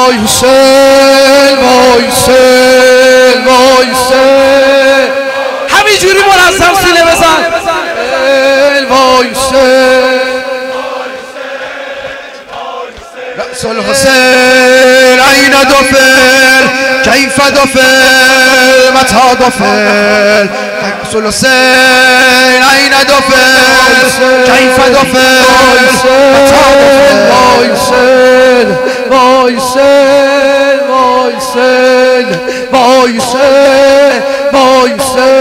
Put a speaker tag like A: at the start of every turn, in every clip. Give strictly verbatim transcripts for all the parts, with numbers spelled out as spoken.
A: وای حسین وای حسین وای حسین همینجوری منظم سینه بزن وای حسین رأس الحسین أين دفن كيف دفن متى دفن رأس الحسين أين دفن كيف دفن متى دفن وای حسین وای حسین وای حسین وای حسین وای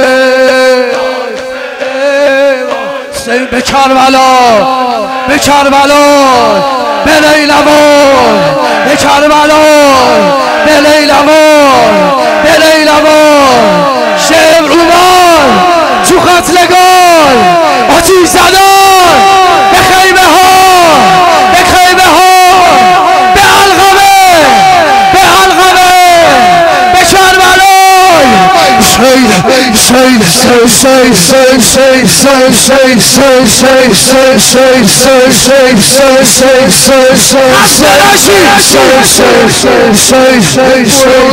A: حسین به کربلا به کربلا به لیلوان به کربلا به لیلوان به لیلوان شعر اومد تو قتلگاه آتیش زدن به خیمه ها به خیمه ها به علقمه به علقمه به کربلا شهید شهید شهید شهید شهید شهید شهید شهید شهید شهید شهید شهید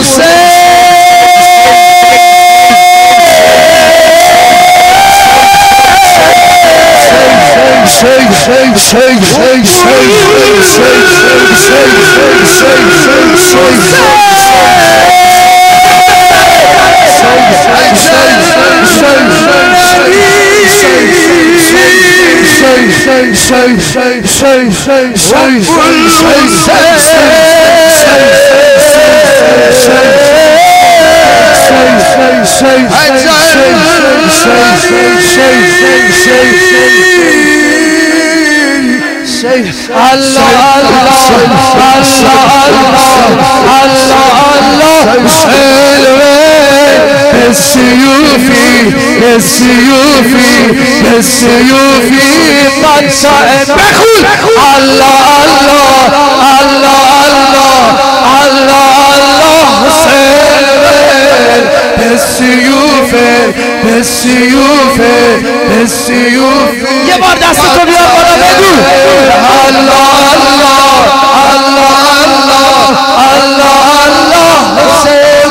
A: بالسيوفي بالسيوفي بالسيوفي قد سأل الله الله الله الله الله الله حسين بالسيوفي بالسيوفي بالسيوفي يا بار دستتو بیار بالا بگو الله الله الله الله الله الله حسین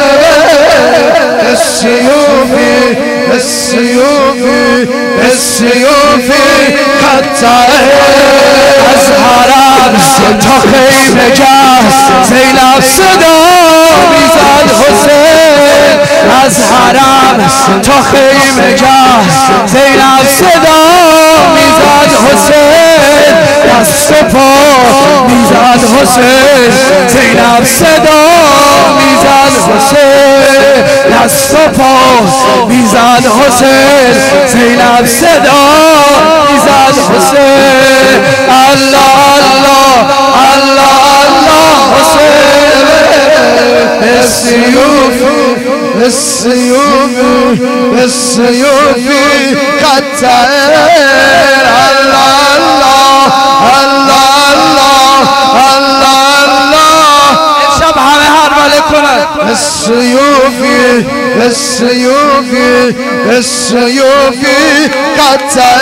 A: بالسيوفي بالسيوفي بالسيوفي قطع از حرم تا خیمه جه زینب صدا میزد حسین از حرم تا خیمه جه زینب صدا میزد حسین دست و پا میزد حسین زینب صدا میزد حسین دست و پا میزد حسین زینب صدا میزد حسین الله الله الله الله حسین بالسيوف بالسيوف بالسيوف قطع الله الله الله الله الله الله شب همه هربله کنن بالسيوف بالسيوف بالسيوف قطع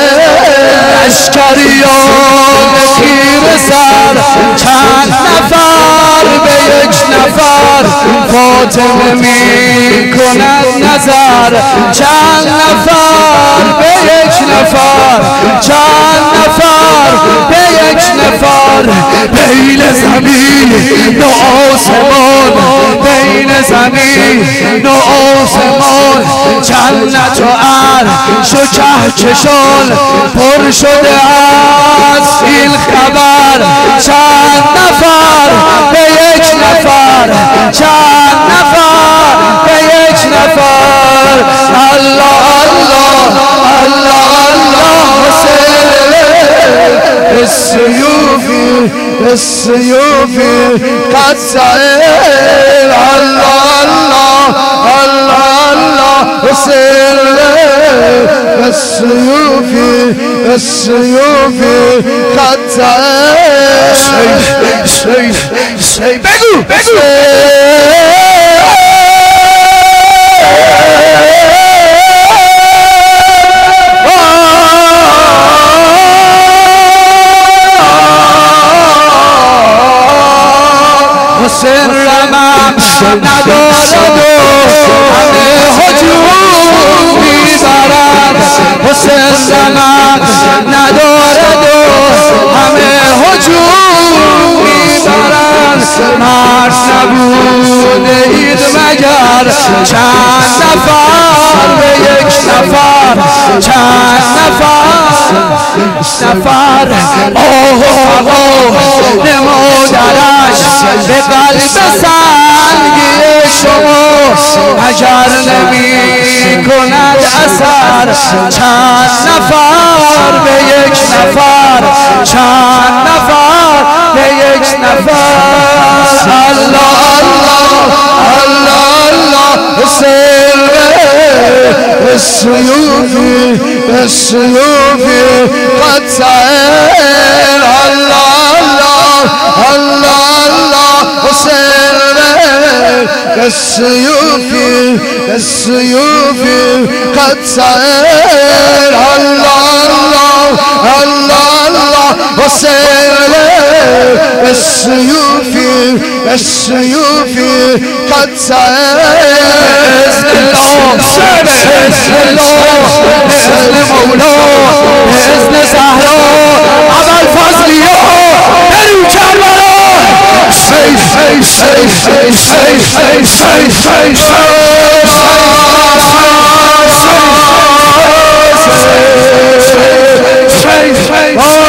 A: اشکریان خیر سر چند نفر به یک نفر فاطمه می کند نظر چند نفر به یک نفر چند نفر به یک نفر بین زمین و آسمان بین زمین و آسمان جنت و عرش و کهکشان پر شده از این خبر چند نفر به یک نفر چند نفر به یک نفر الله الله الله الله حسین بالسيوف بالسيوف قطع الله الله الله الله حسين بالسيوف بالسيوف قطع سيف سيف سيف بگو بگو
B: حسین رمق ندارد و همه هجوم میبرد حسین رمق ندارد و همه هجوم میبرد مرد نبوده اید مگر چند نفر به یک نفر چند نفر نفر آه آه نمودرش به قلب سنگی شما اگر نمی کند اثر چند نفر به یک نفر چند نفر به یک نفر الله الله الله الله حسین
A: السيوف السيوف قد سائر الله الله الله الله حسين السيوف السيوف قد سائر الله الله الله الله حسين السيوف السيوف قد سائر
B: بسم الله بسم مولا بسم زهرا اول فضلیه بریم کربلا سیف سیف سیف سیف سیف سیف سیف سیف سیف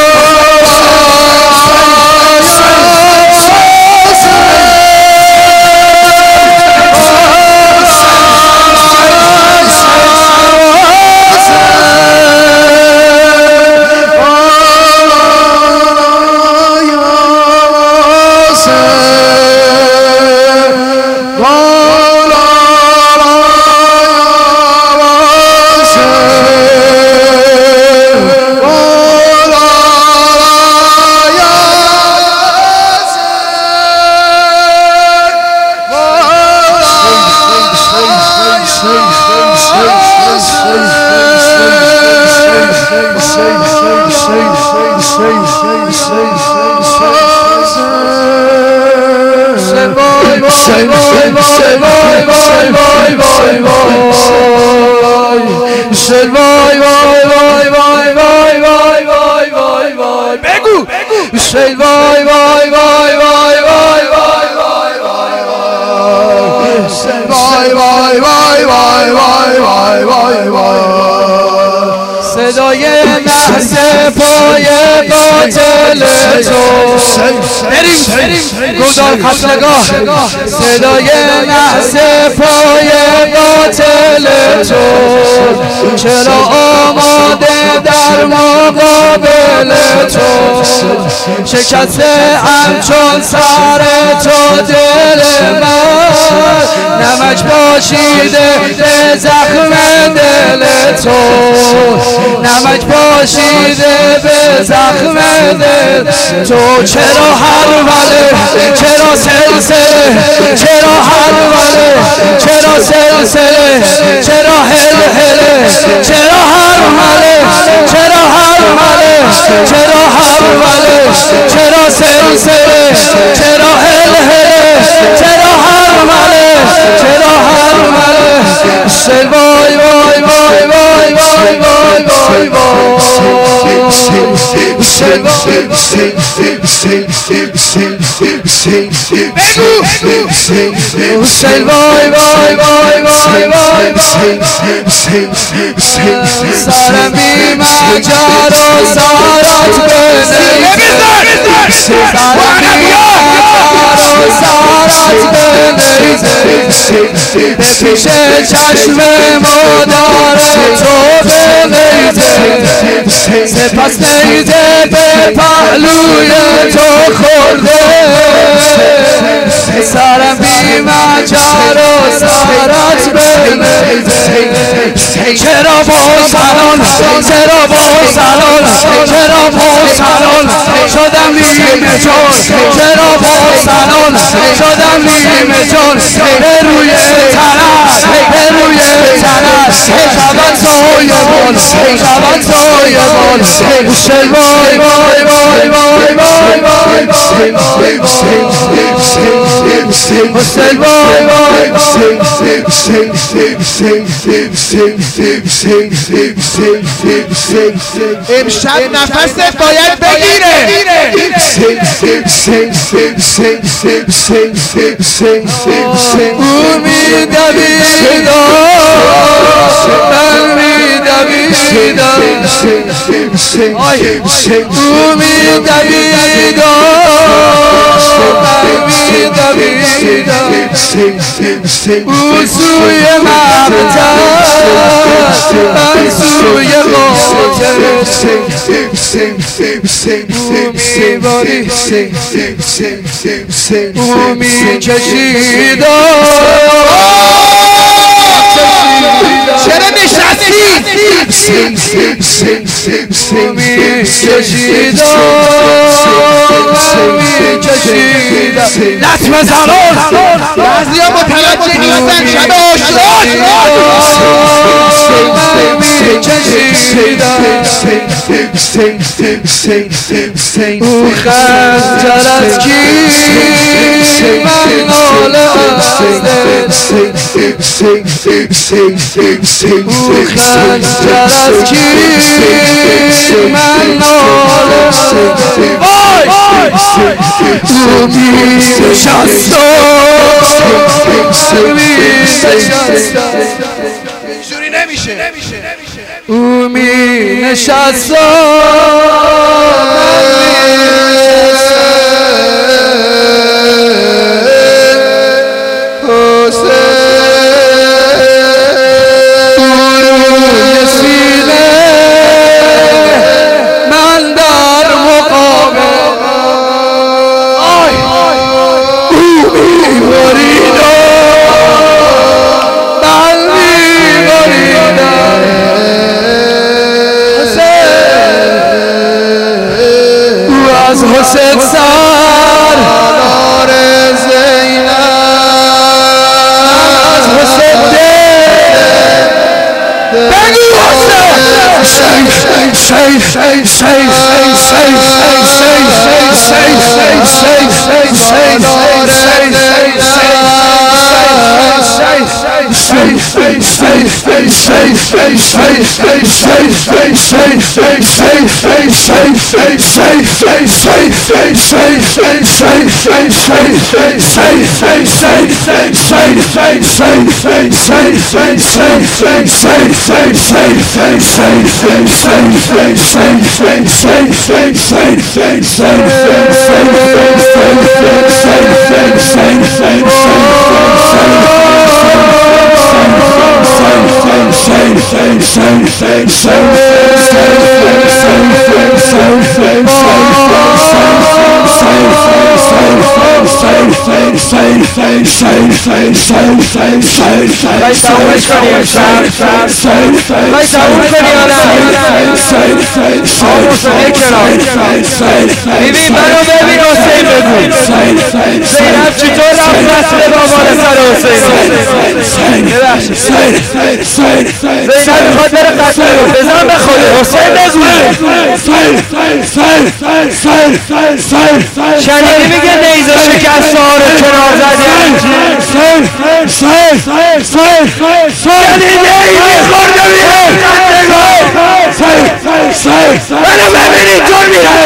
A: Say bye bye bye bye bye bye bye bye bye. Say bye bye bye bye bye bye bye bye.
B: صدای نحس پای قاتل تو بریم گودال خطرگاه صدای نحس پای قاتل تو چرا آماده در مقابل تو شکست همچون سر تو دل من نمک پاشیده به زخم دل تو نمک پاشیده به زخم دل تو چرا هروله چرا سلسله چرا هروله چرا سلسله چرا هلهله چرا هروله چرا هروله چرا هروله چرا سلسله چرا هلهله چرا هروله چرا هروله سل وای وای وای وای وای وای وای وای سل وای وای وای وای وای سرم بی مجار و سارت بنیزه سرم بی مجار و سارت بنیزه به پیش چشم مادر تو بنیزه سپس نیزه به پهلوی تو خورده سرم بی مجار و سارت بنیزه چرا با سلام چرا با سلام چرا با سلام شدم نیمه جان چرا با سلام شدم نیمه جان به روی تنت به روی تنت شبن سایبان شبن سایبان شل وای وای وای وای وای
A: امشب نفست باید بگیره. او میدویدم من میدویدم او میدویدم من میدویدم او سوی مقتل من سوی قاتل او میباری او میچشیدم. چرا نشستی؟ او میچشیدم من میچشیدم. لطمه زنان بعضی ها متوجه نیستن شب آشراق من میچشیدم. او خنجر از کیش من ناله از دل. او خنجر از کیش من ناله از دل. او می‌نشستم می‌نشستم اینجوری نمیشه. او می‌نشستم حسین سر نار زینب از حسین دل بگو حسین شیخ شیخ شیخ شیخ شیخ ببین منو ببین حسین بگو زینب چطور رفت نسل بابان سر حسین ببخشید زینب میخواد بره قتل رو بزن به خود حسین بگو شنیدی میگه نیزه شکست ها رو کنار زدی شنیدی میخورده میره منو ببین اینطور میره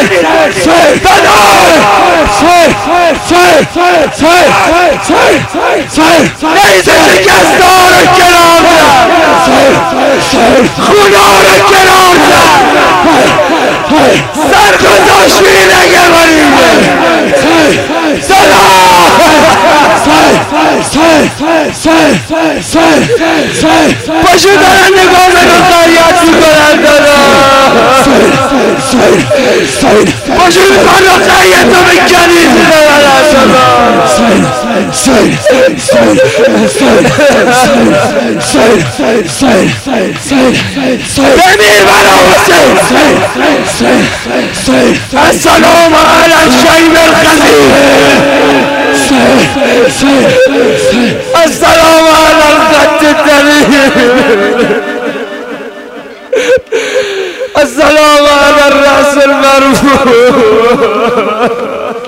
A: نیزه شکست ها رو کنار زد خونه ها رو کنار زد سر گذاشت میری نگه بریده پاشو دارن نگاه منو قریت میکنن دارن پاشو منو قریت رو بکنید بمیر منو حسین السلام علی الشیب الخزیر السلام علی الخط الدلیل السلام علی الرأس المرفوع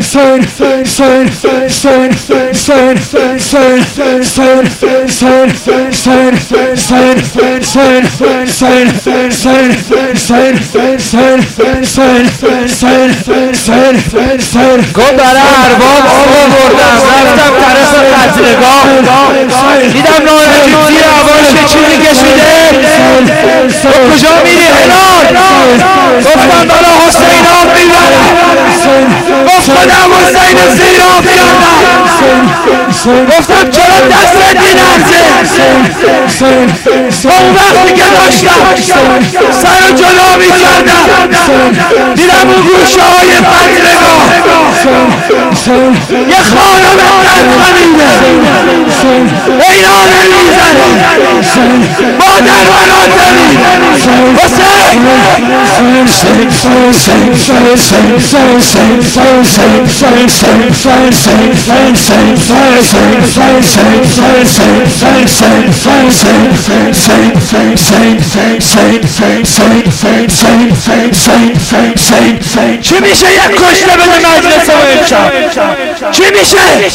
B: گفت برای ارباب آب بردم رفتم طرف قتلگاه دیدم نارنجی زیر هواش چی میکشیده گفت کجا میری هلال گفتم برای حسین آب میبرم گفت خودم حسین زیر آب کردم گفتم چرا دستت می‌لرزه اون وقتی که داشتم سر و جلو میکردم دیدم اون گوشه های قتلگاه یه خانم قد خمیده اینانه میزنه مادر منات میده چی میشه یک کشته بده مجلس و امشب چی میشه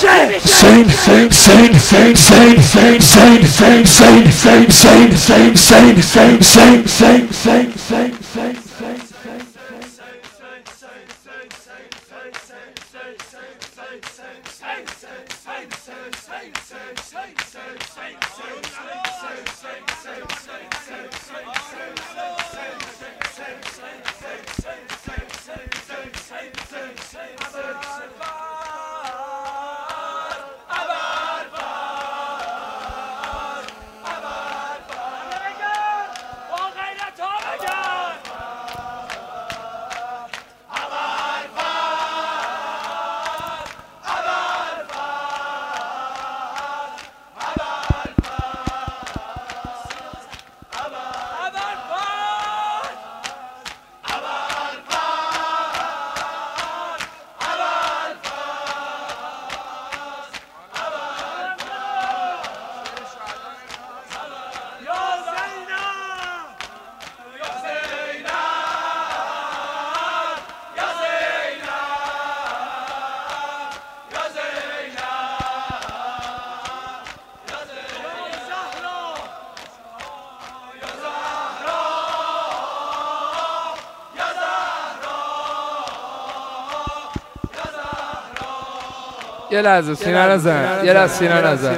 B: یه لحظه سینه نزن یه لحظه سینه نزن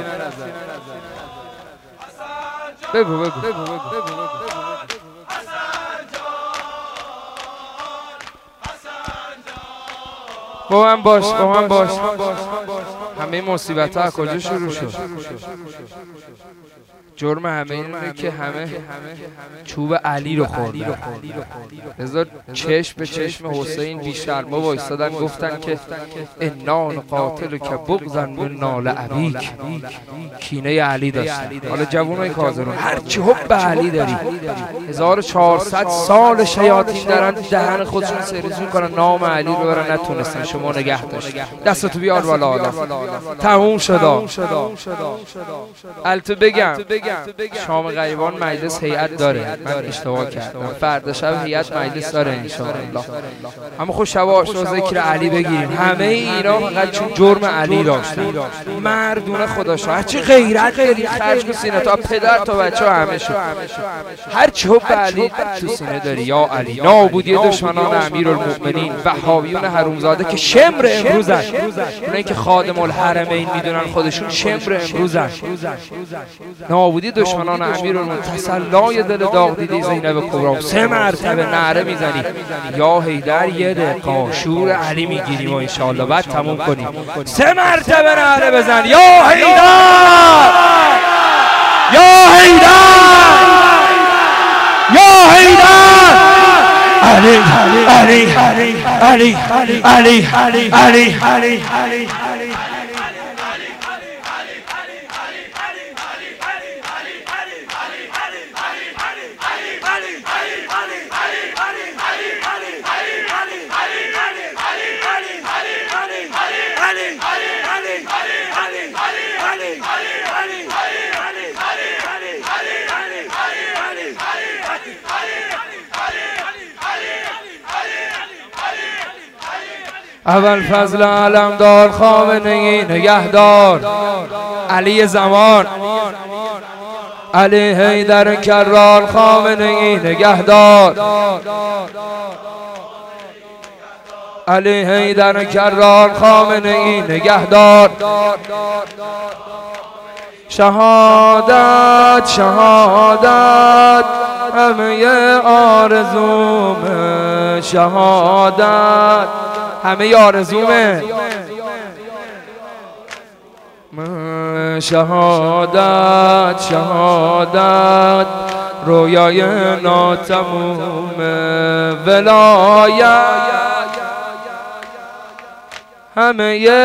B: بگو بگو با من باش با من باش همه مصیبت ها کجا شروع شد جرم همه اینه که همه چوب علی رو خوردن لذا چشم به چشم حسین بیشتر ما وایستادن گفتن که انا نقاتل که بغضن به نال ابیک کینه علی داشتن. حالا جوانای کاظرون هرچی حب علی داری هزار و چهارصد سال شیاطین دارن دهن خودشون سریز میکنن نام علی رو برن نتونستن شما نگه داشت دستتو بیار بالا حالا تموم شد. البته بگم شام غیبان مجلس هیئت داره من اشتباه کردم فردا شب هیئت مجلس داره ان شاء الله اما خود شب آشنا ذکر علی بگیریم. همه اینا فقط چون جرم علی داشتن مردونه خداشو هرچی غیرت داری خرج کن سینه تا پدر تا بچه همه شد هر چی حب علی تو سینه داری یا علی نابودی دشمنان امیرالمؤمنین وهابیون حرومزاده که شمر امروزن اونایی که خادم الحرمین میدونن خودشون شمر امروزن نابودی دشمنان امیرالمؤمنین تسلای دل داغ دیده زینب کبرا سه مرتبه نعره میزنی یا حیدر یه دقیقه شور علی میگیریم و انشاءالله بعد تموم کنیم سه مرتبه نعره بزن یا حیدر یا حیدر یا حیدر علی علی علی علی علی علی علی علی اول فضل علمدار خامنه ای نگهدار، علی زمان، علی حیدر کرار خامنه ای نگهدار، علی حیدر کرار خامنه ای نگهدار. شهادت شهادت همه آرزومه، شهادت همه آرزومه، شهادت شهادت رویای ناتموم، ولایت همه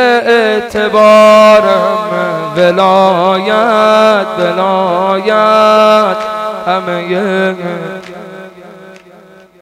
B: اعتبارم، ولایت ولایت همه